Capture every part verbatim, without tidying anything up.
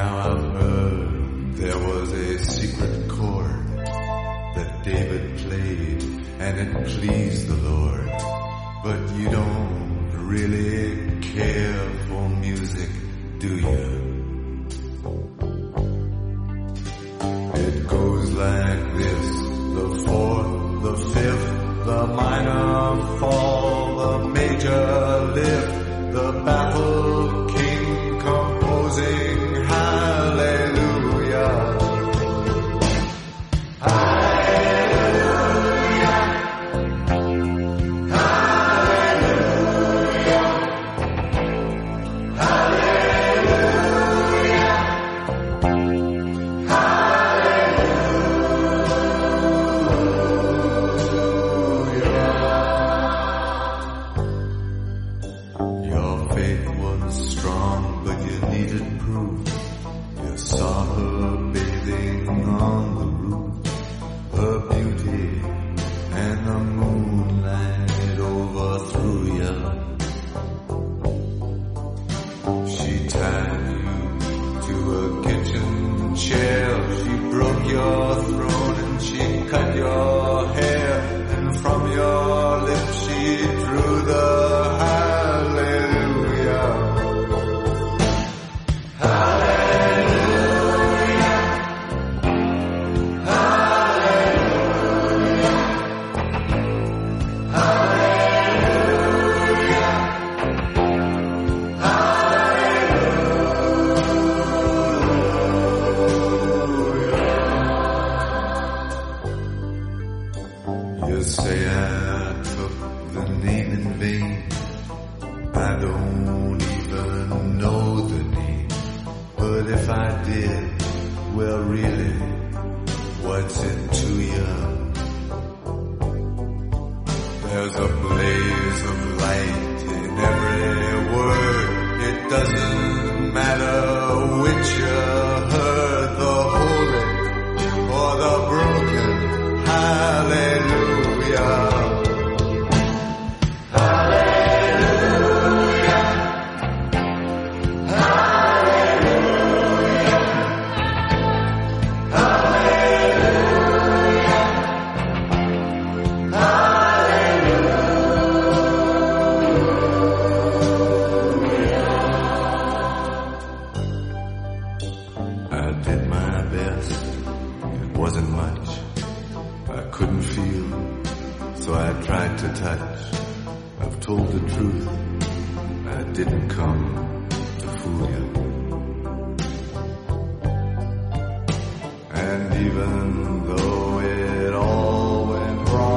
Now I've heard there was a secret chord that David played and it pleased the Lord. But you don't really care for music, do you? It goes like this: the fourth, the fifth, the minor fall, the major lift, the baffled king composing hallelujah.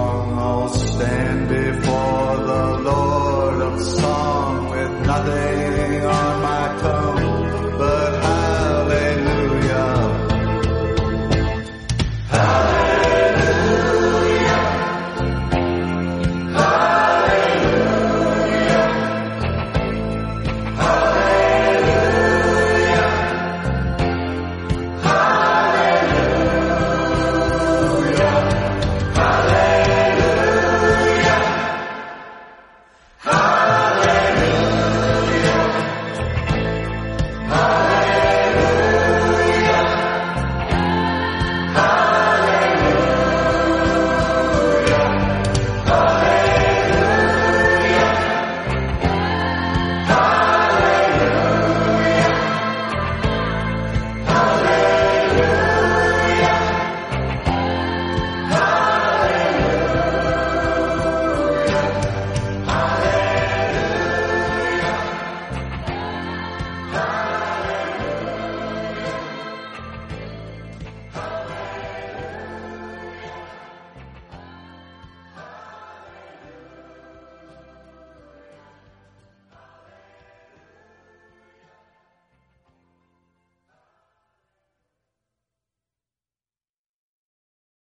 Stand before the Lord of song with nothing